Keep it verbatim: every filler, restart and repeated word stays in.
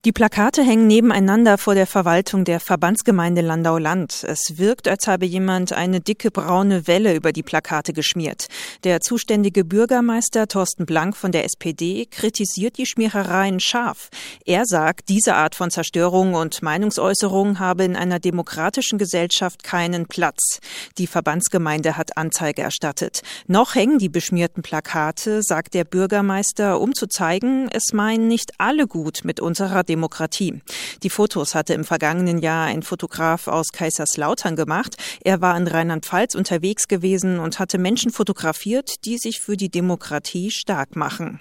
Die Plakate hängen nebeneinander vor der Verwaltung der Verbandsgemeinde Landau-Land. Es wirkt, als habe jemand eine dicke braune Welle über die Plakate geschmiert. Der zuständige Bürgermeister Thorsten Blank von der S P D kritisiert die Schmierereien scharf. Er sagt, diese Art von Zerstörung und Meinungsäußerung habe in einer demokratischen Gesellschaft keinen Platz. Die Verbandsgemeinde hat Anzeige erstattet. Noch hängen die beschmierten Plakate, sagt der Bürgermeister, um zu zeigen, es meinen nicht alle gut mit unserer Demokratie. Die Fotos hatte im vergangenen Jahr ein Fotograf aus Kaiserslautern gemacht. Er war in Rheinland-Pfalz unterwegs gewesen und hatte Menschen fotografiert, die sich für die Demokratie stark machen.